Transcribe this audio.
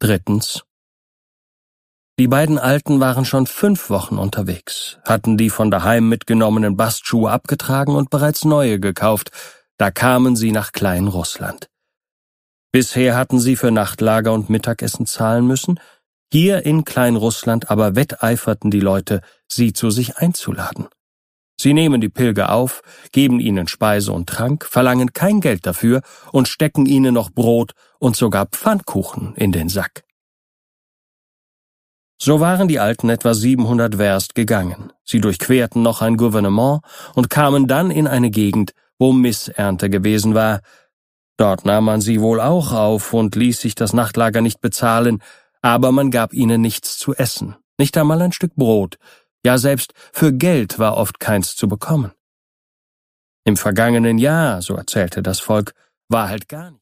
Drittens. Die beiden Alten waren schon 5 Wochen unterwegs, hatten die von daheim mitgenommenen Bastschuhe abgetragen und bereits neue gekauft. Da kamen sie nach Kleinrussland. Bisher hatten sie für Nachtlager und Mittagessen zahlen müssen. Hier in Kleinrussland aber wetteiferten die Leute, sie zu sich einzuladen. Sie nehmen die Pilger auf, geben ihnen Speise und Trank, verlangen kein Geld dafür und stecken ihnen noch Brot und sogar Pfannkuchen in den Sack. So waren die Alten etwa 700 Werst gegangen. Sie durchquerten noch ein Gouvernement und kamen dann in eine Gegend, wo Missernte gewesen war. Dort nahm man sie wohl auch auf und ließ sich das Nachtlager nicht bezahlen, aber man gab ihnen nichts zu essen, nicht einmal ein Stück Brot. Ja, selbst für Geld war oft keins zu bekommen. Im vergangenen Jahr, so erzählte das Volk, war halt gar nichts.